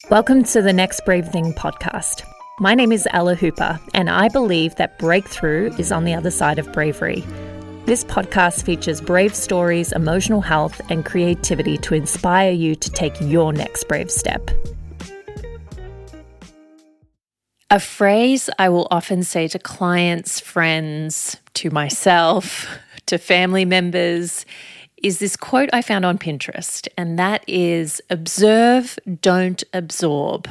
Welcome to the Next Brave Thing podcast. My name is Ella Hooper, and I believe that breakthrough is on the other side of bravery. This podcast features brave stories, emotional health, and creativity to inspire you to take your next brave step. A phrase I will often say to clients, friends, to myself, to family members, is this quote I found on Pinterest, and that is, observe, don't absorb.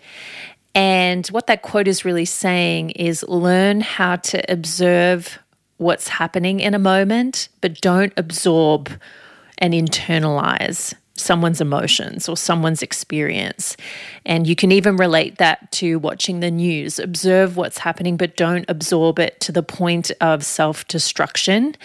And what that quote is really saying is learn how to observe what's happening in a moment, but don't absorb and internalize someone's emotions or someone's experience. And you can even relate that to watching the news. Observe what's happening, but don't absorb it to the point of self-destruction.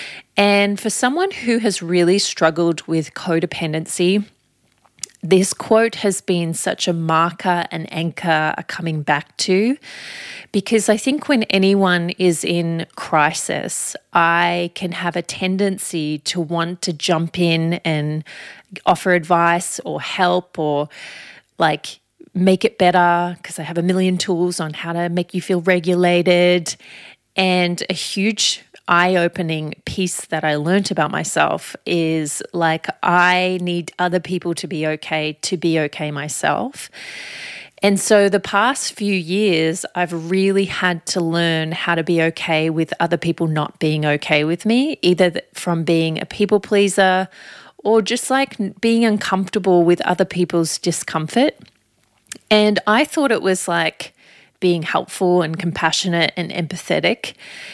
And for someone who has really struggled with codependency, this quote has been such a marker and anchor coming back to, because I think when anyone is in crisis, I can have a tendency to want to jump in and offer advice or help or like make it better, because I have a million tools on how to make you feel regulated. And a huge eye-opening piece that I learned about myself is like I need other people to be okay myself. And so the past few years, I've really had to learn how to be okay with other people not being okay with me, either from being a people pleaser or just like being uncomfortable with other people's discomfort. And I thought it was like being helpful and compassionate and empathetic.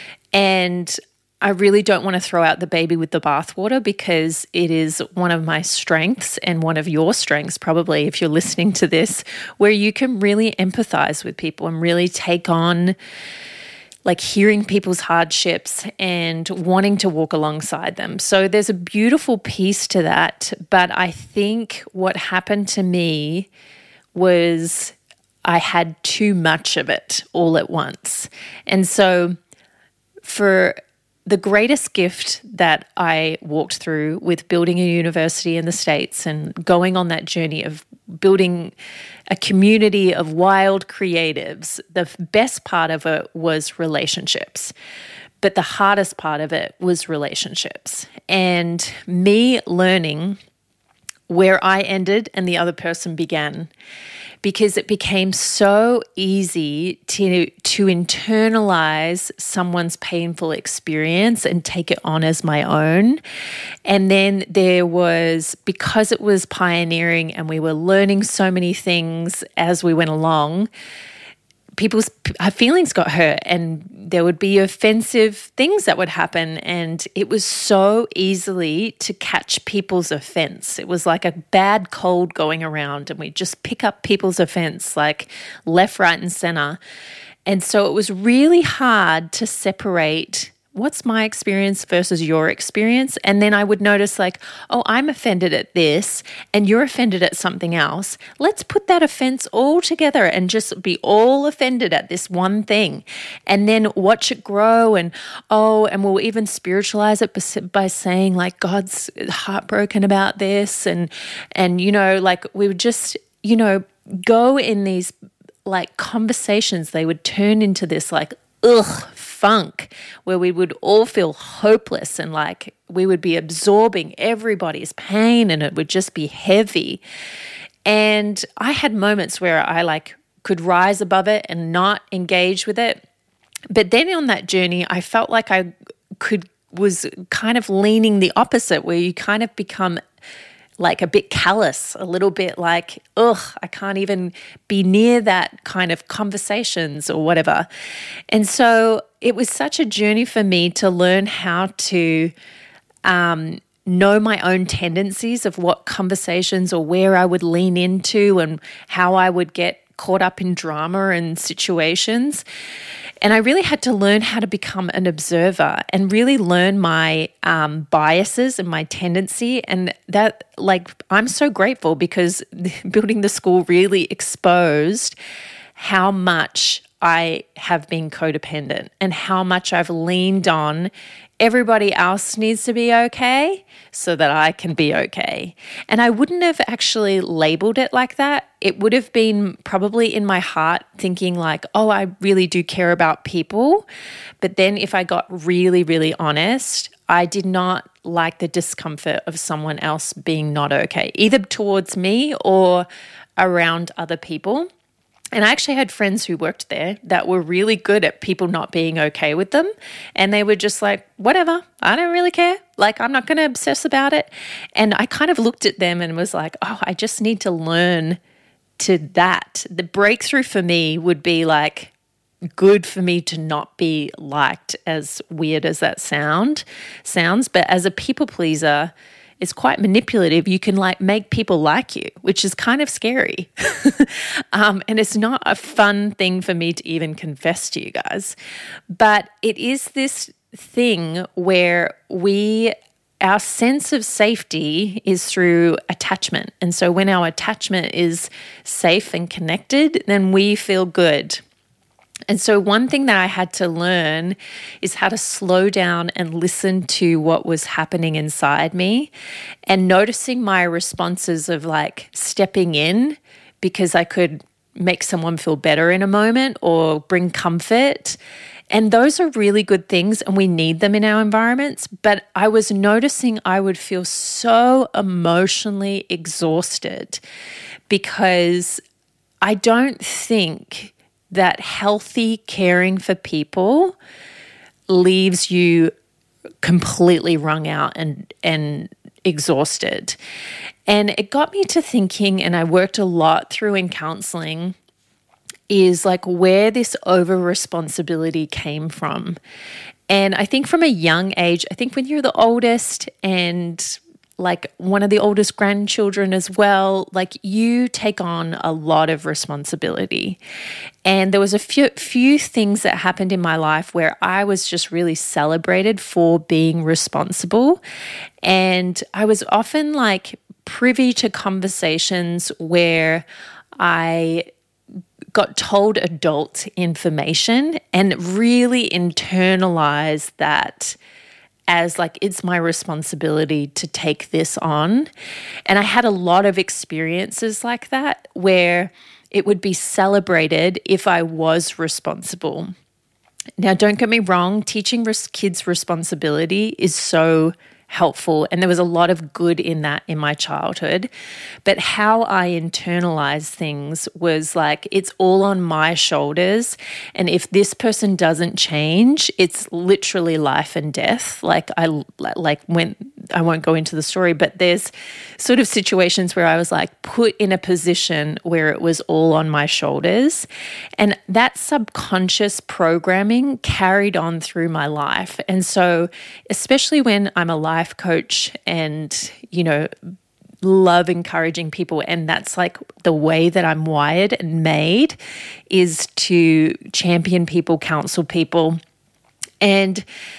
And I really don't want to throw out the baby with the bathwater, because it is one of my strengths and one of your strengths probably if you're listening to this, where you can really empathize with people and really take on like hearing people's hardships and wanting to walk alongside them. So there's a beautiful piece to that. But I think what happened to me was I had too much of it all at once. And so for the greatest gift that I walked through with building a university in the States and going on that journey of building a community of wild creatives, the best part of it was relationships. But the hardest part of it was relationships. And me learning where I ended and the other person began, because it became so easy to internalize someone's painful experience and take it on as my own. And then there was, because it was pioneering and we were learning so many things as we went along, people's feelings got hurt and there would be offensive things that would happen, and it was so easily to catch people's offense. It was like a bad cold going around and we just pick up people's offense like left, right, and center. And so it was really hard to separate what's my experience versus your experience. And then I would notice like, oh, I'm offended at this and you're offended at something else. Let's put that offense all together and just be all offended at this one thing, and then watch it grow. And we'll even spiritualize it by saying like, God's heartbroken about this. And you know, like we would just, you know, go in these like conversations. They would turn into this like, funk, where we would all feel hopeless and like we would be absorbing everybody's pain and it would just be heavy. And I had moments where I like could rise above it and not engage with it. But then on that journey, I felt like I was kind of leaning the opposite, where you kind of become like a bit callous, a little bit like, I can't even be near that kind of conversations or whatever. And so it was such a journey for me to learn how to know my own tendencies of what conversations or where I would lean into and how I would get caught up in drama and situations. And I really had to learn how to become an observer and really learn my biases and my tendency. And that, like, I'm so grateful because building the school really exposed how much I have been codependent and how much I've leaned on everybody else needs to be okay so that I can be okay. And I wouldn't have actually labeled it like that. It would have been probably in my heart thinking like, oh, I really do care about people. But then if I got really, really honest, I did not like the discomfort of someone else being not okay, either towards me or around other people. And I actually had friends who worked there that were really good at people not being okay with them. And they were just like, whatever, I don't really care. Like, I'm not going to obsess about it. And I kind of looked at them and was like, oh, I just need to learn to that. The breakthrough for me would be like, good for me to not be liked, as weird as that sounds. But as a people pleaser, it's quite manipulative. You can like make people like you, which is kind of scary. And it's not a fun thing for me to even confess to you guys. But it is this thing where our sense of safety is through attachment. And so when our attachment is safe and connected, then we feel good. And so one thing that I had to learn is how to slow down and listen to what was happening inside me and noticing my responses of like stepping in because I could make someone feel better in a moment or bring comfort. And those are really good things and we need them in our environments. But I was noticing I would feel so emotionally exhausted because I don't think that healthy caring for people leaves you completely wrung out and exhausted. And it got me to thinking, and I worked a lot through in counseling, is like where this over responsibility came from. And I think from a young age, I think when you're the oldest and like one of the oldest grandchildren as well, like you take on a lot of responsibility. And there was a few things that happened in my life where I was just really celebrated for being responsible. And I was often like privy to conversations where I got told adult information and really internalized that as like, it's my responsibility to take this on. And I had a lot of experiences like that where it would be celebrated if I was responsible. Now, don't get me wrong, teaching kids responsibility is so helpful. And there was a lot of good in that in my childhood. But how I internalized things was like, it's all on my shoulders. And if this person doesn't change, it's literally life and death. I won't go into the story, but there's sort of situations where I was like put in a position where it was all on my shoulders. And that subconscious programming carried on through my life. And so, especially when I'm a life coach and, love encouraging people, and that's like the way that I'm wired and made, is to champion people, counsel people. And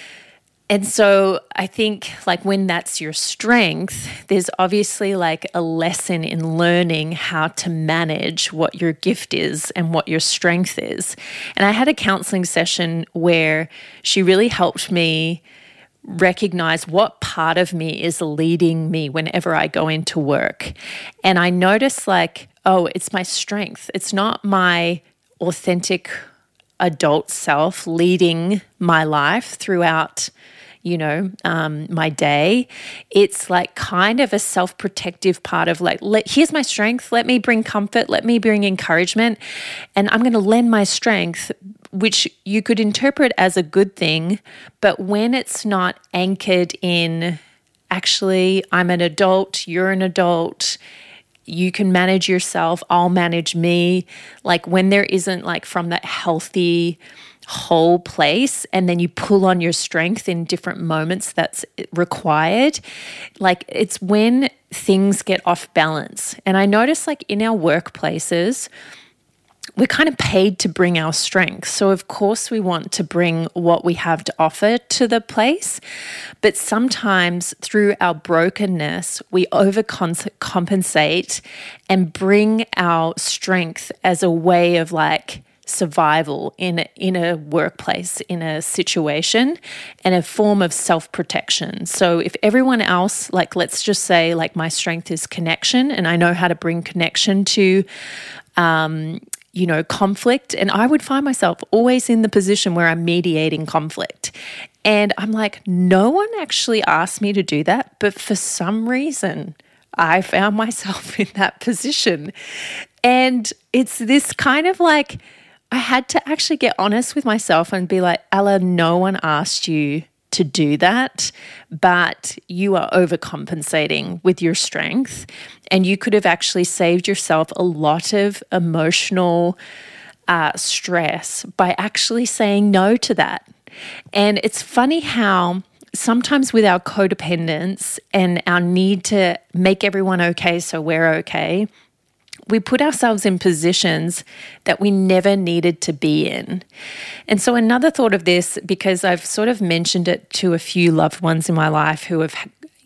so I think like when that's your strength, there's obviously like a lesson in learning how to manage what your gift is and what your strength is. And I had a counseling session where she really helped me recognize what part of me is leading me whenever I go into work. And I notice like, oh, it's my strength. It's not my authentic adult self leading my life throughout my day. It's like kind of a self-protective part of like, here's my strength. Let me bring comfort. Let me bring encouragement. And I'm going to lend my strength, which you could interpret as a good thing. But when it's not anchored in, actually, I'm an adult, you're an adult, you can manage yourself, I'll manage me. Like when there isn't like from that healthy whole place, and then you pull on your strength in different moments that's required, like it's when things get off balance. And I notice like in our workplaces, we're kind of paid to bring our strength. So of course we want to bring what we have to offer to the place. But sometimes through our brokenness, we overcompensate and bring our strength as a way of like survival in a workplace, in a situation, and a form of self-protection. So if everyone else, like let's just say like my strength is connection and I know how to bring connection to conflict, and I would find myself always in the position where I'm mediating conflict. And I'm like, no one actually asked me to do that, but for some reason I found myself in that position. And it's this kind of like, I had to actually get honest with myself and be like, Ella, no one asked you to do that, but you are overcompensating with your strength. And you could have actually saved yourself a lot of emotional stress by actually saying no to that. And it's funny how sometimes with our codependence and our need to make everyone okay so we're okay, we put ourselves in positions that we never needed to be in. And so another thought of this, because I've sort of mentioned it to a few loved ones in my life who have,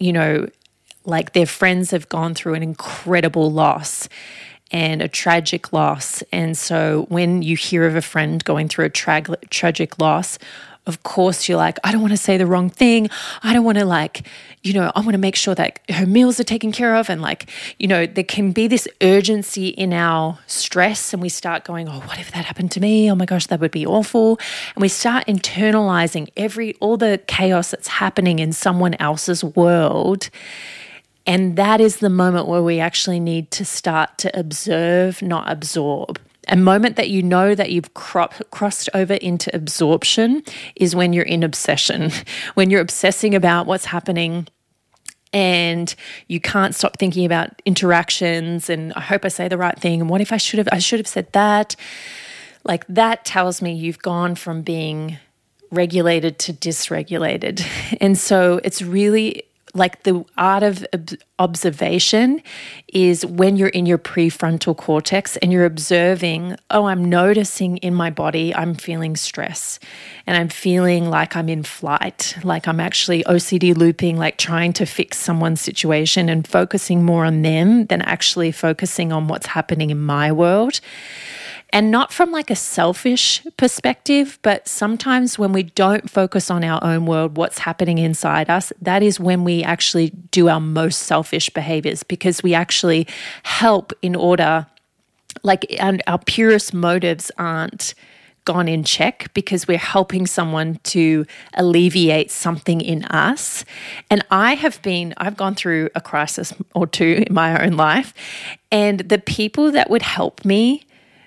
like their friends have gone through an incredible loss and a tragic loss. And so when you hear of a friend going through a tragic loss, of course, you're like, I don't want to say the wrong thing. I don't want to I want to make sure that her meals are taken care of. And there can be this urgency in our stress and we start going, oh, what if that happened to me? Oh my gosh, that would be awful. And we start internalizing all the chaos that's happening in someone else's world. And that is the moment where we actually need to start to observe, not absorb. A moment that you know that you've crossed over into absorption is when you're in obsession, when you're obsessing about what's happening and you can't stop thinking about interactions and I hope I say the right thing and what if I should have said that. Like that tells me you've gone from being regulated to dysregulated. And so it's really like the art of observation is when you're in your prefrontal cortex and you're observing, oh, I'm noticing in my body, I'm feeling stress and I'm feeling like I'm in flight, like I'm actually OCD looping, like trying to fix someone's situation and focusing more on them than actually focusing on what's happening in my world. And not from like a selfish perspective, but sometimes when we don't focus on our own world, what's happening inside us, that is when we actually do our most selfish behaviors because we actually help in order, and our purest motives aren't gone in check because we're helping someone to alleviate something in us. And I've gone through a crisis or two in my own life, and the people that would help me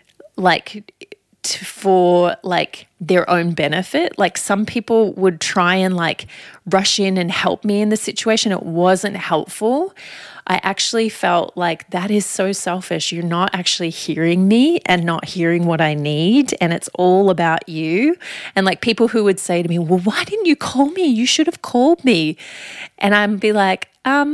for their own benefit. Like some people would try and rush in and help me in the situation. It wasn't helpful. I actually felt like that is so selfish. You're not actually hearing me and not hearing what I need. And it's all about you. And people who would say to me, well, why didn't you call me? You should have called me. And I'd be like,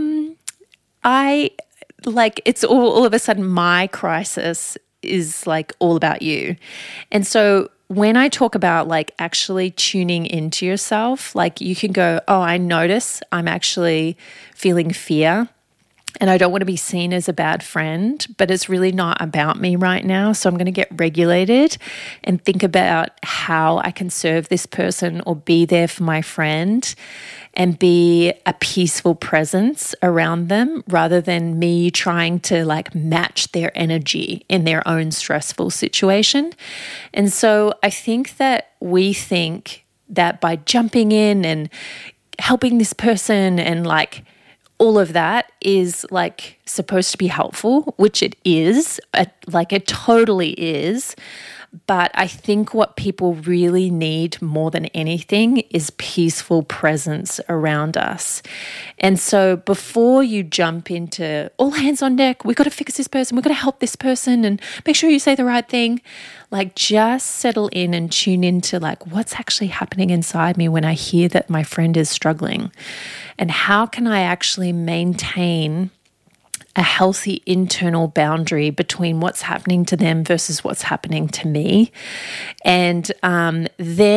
it's all of a sudden my crisis is all about you. And so when I talk about actually tuning into yourself, you can go, oh, I notice I'm actually feeling fear and I don't want to be seen as a bad friend, but it's really not about me right now. So I'm going to get regulated and think about how I can serve this person or be there for my friend and be a peaceful presence around them rather than me trying to match their energy in their own stressful situation. And so I think that we think that by jumping in and helping this person and all of that is supposed to be helpful, which it is, it totally is. But I think what people really need more than anything is peaceful presence around us. And so before you jump into all hands on deck, we've got to fix this person, we've got to help this person and make sure you say the right thing, just settle in and tune into what's actually happening inside me when I hear that my friend is struggling. And how can I actually maintain a healthy internal boundary between what's happening to them versus what's happening to me. And then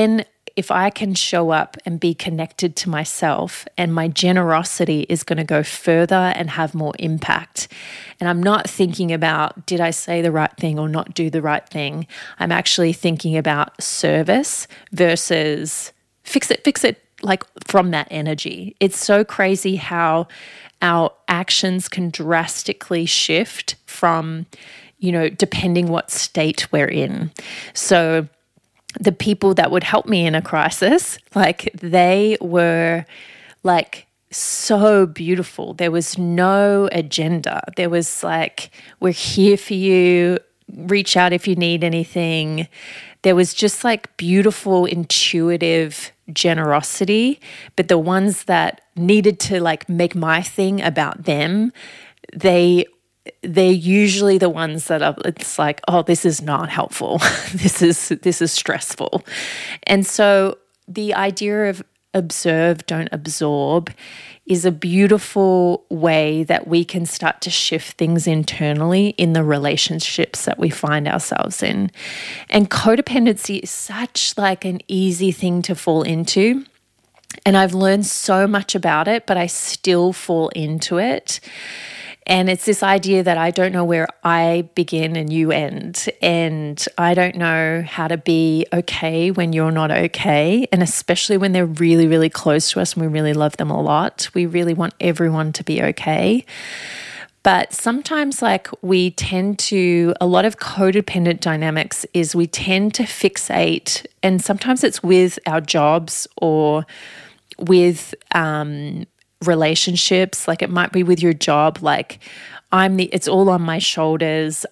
if I can show up and be connected to myself, and my generosity is going to go further and have more impact. And I'm not thinking about, did I say the right thing or not do the right thing? I'm actually thinking about service versus fix it, like from that energy. It's so crazy how our actions can drastically shift from, depending what state we're in. So the people that would help me in a crisis, like they were like so beautiful. There was no agenda. There was like, we're here for you. Reach out if you need anything. There was just like beautiful, intuitive generosity. But the ones that needed to like make my thing about them, they're usually the ones that are, it's like, oh, this is not helpful. This is stressful. And so the idea of observe, don't absorb is a beautiful way that we can start to shift things internally in the relationships that we find ourselves in. And codependency is such like an easy thing to fall into. And I've learned so much about it, but I still fall into it. And it's this idea that I don't know where I begin and you end. And I don't know how to be okay when you're not okay. And especially when they're really, really close to us and we really love them a lot. We really want everyone to be okay. But sometimes like we tend to, a lot of codependent dynamics is we tend to fixate, and sometimes it's with our jobs or with relationships. Like it might be with your job, like it's all on my shoulders.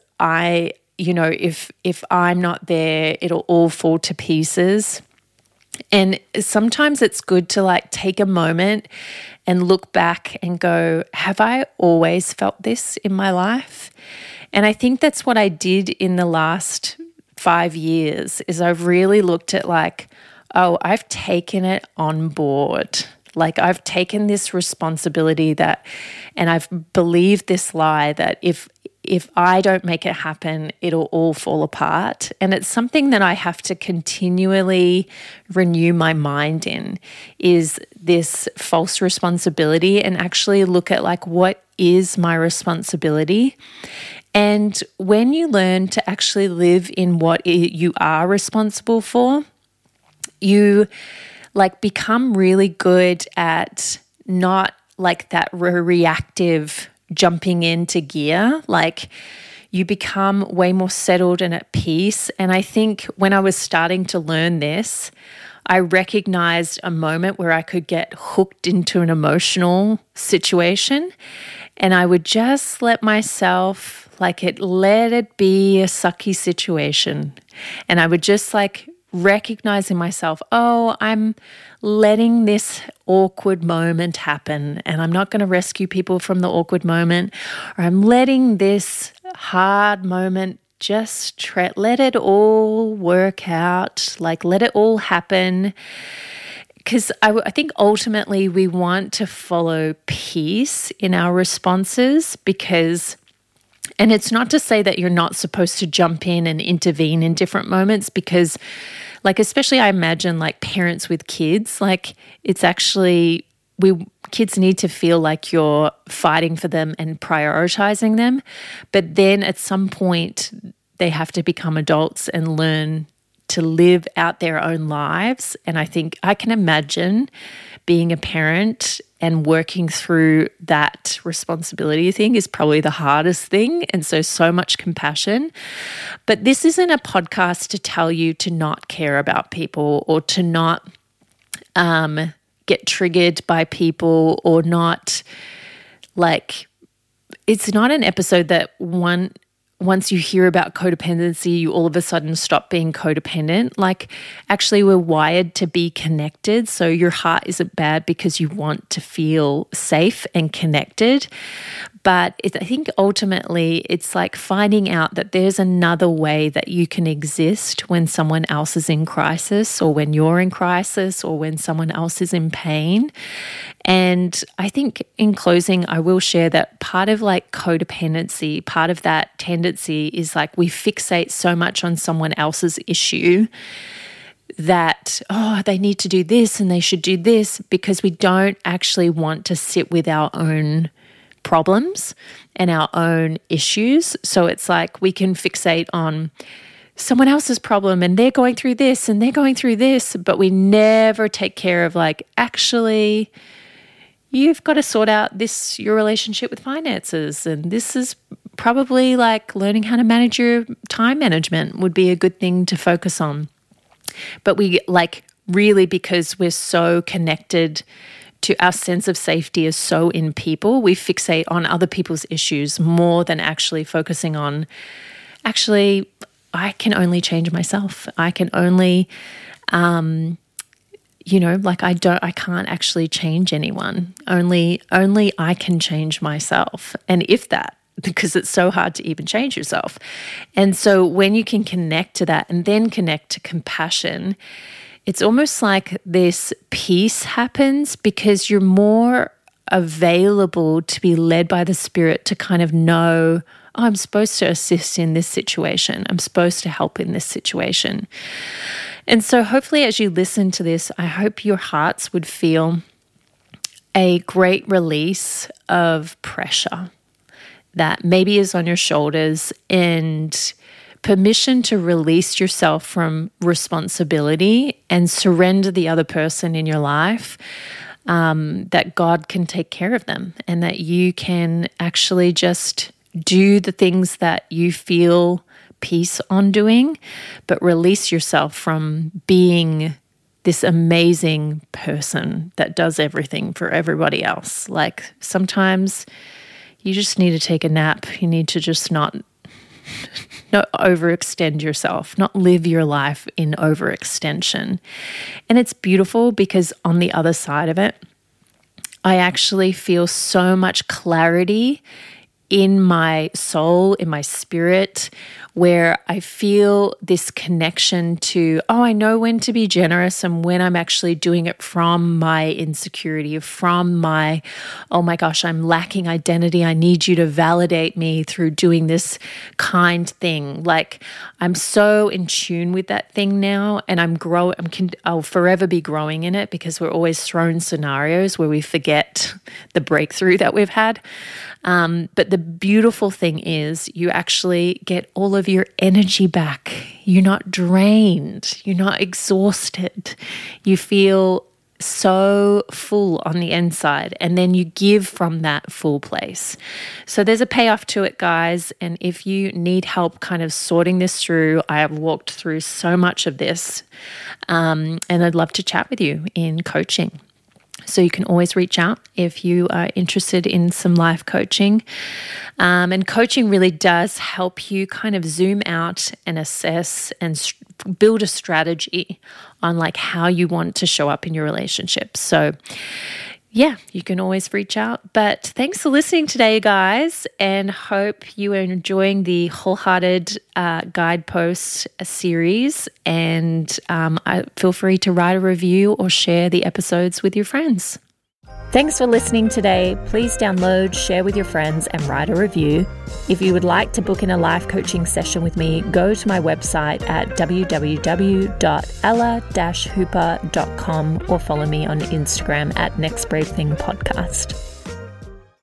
If I'm not there, it'll all fall to pieces. And sometimes it's good to like take a moment and look back and go, have I always felt this in my life? And I think that's what I did in the last 5 years is I've really looked at like, oh, I've taken it on board. Like I've taken this responsibility and I've believed this lie that if I don't make it happen, it'll all fall apart. And it's something that I have to continually renew my mind in, is this false responsibility, and actually look at like, what is my responsibility? And when you learn to actually live in what you are responsible for, you like become really good at not like that reactive jumping into gear. Like you become way more settled and at peace. And I think when I was starting to learn this, I recognized a moment where I could get hooked into an emotional situation, and I would just let myself let it be a sucky situation. And I would just like recognize in myself, oh, I'm letting this awkward moment happen, and I'm not going to rescue people from the awkward moment, or I'm letting this hard moment just let it all work out, like let it all happen. Because I think ultimately we want to follow peace in our responses, and it's not to say that you're not supposed to jump in and intervene in different moments, because like, especially I imagine like parents with kids, like it's actually, kids need to feel like you're fighting for them and prioritizing them. But then at some point they have to become adults and learn to live out their own lives. And I think I can imagine being a parent and working through that responsibility thing is probably the hardest thing. And so much compassion. But this isn't a podcast to tell you to not care about people, or to not get triggered by people, or not like, it's not an episode that once you hear about codependency, you all of a sudden stop being codependent. Like, actually, we're wired to be connected. So your heart isn't bad because you want to feel safe and connected. But I think ultimately it's like finding out that there's another way that you can exist when someone else is in crisis, or when you're in crisis, or when someone else is in pain. And I think in closing, I will share that part of like codependency, part of that tendency is like we fixate so much on someone else's issue that, oh, they need to do this and they should do this, because we don't actually want to sit with our own problems and our own issues. So it's like we can fixate on someone else's problem and they're going through this and they're going through this, but we never take care of like, actually, you've got to sort out your relationship with finances. And this is probably like learning how to manage your time management would be a good thing to focus on. But we like really, because we're so connected to our sense of safety is so in people, we fixate on other people's issues more than actually focusing on, actually, I can only change myself. I can only, I can't actually change anyone. Only I can change myself. And if that, because it's so hard to even change yourself. And so when you can connect to that and then connect to compassion, it's almost like this peace happens because you're more available to be led by the Spirit to kind of know, oh, I'm supposed to assist in this situation. I'm supposed to help in this situation. And so hopefully as you listen to this, I hope your hearts would feel a great release of pressure that maybe is on your shoulders, and permission to release yourself from responsibility and surrender the other person in your life, that God can take care of them and that you can actually just do the things that you feel peace on doing, but release yourself from being this amazing person that does everything for everybody else. Like sometimes you just need to take a nap. You need to just not overextend yourself, not live your life in overextension. And it's beautiful because on the other side of it, I actually feel so much clarity in my soul, in my spirit, where I feel this connection to, oh, I know when to be generous and when I'm actually doing it from my insecurity, from my, oh my gosh, I'm lacking identity. I need you to validate me through doing this kind thing. Like I'm so in tune with that thing now, and I'll forever be growing in it because we're always thrown scenarios where we forget the breakthrough that we've had. But the beautiful thing is you actually get all of your energy back. You're not drained. You're not exhausted. You feel so full on the inside, and then you give from that full place. So there's a payoff to it, guys. And if you need help kind of sorting this through, I have walked through so much of this, and I'd love to chat with you in coaching. So you can always reach out if you are interested in some life coaching. And coaching really does help you kind of zoom out and assess and build a strategy on like how you want to show up in your relationship. So yeah, you can always reach out. But thanks for listening today, guys, and hope you are enjoying the Wholehearted Guidepost series. And feel free to write a review or share the episodes with your friends. Thanks for listening today. Please download, share with your friends, and write a review. If you would like to book in a life coaching session with me, go to my website at www.ella-hooper.com or follow me on Instagram at Next Brave Thing Podcast.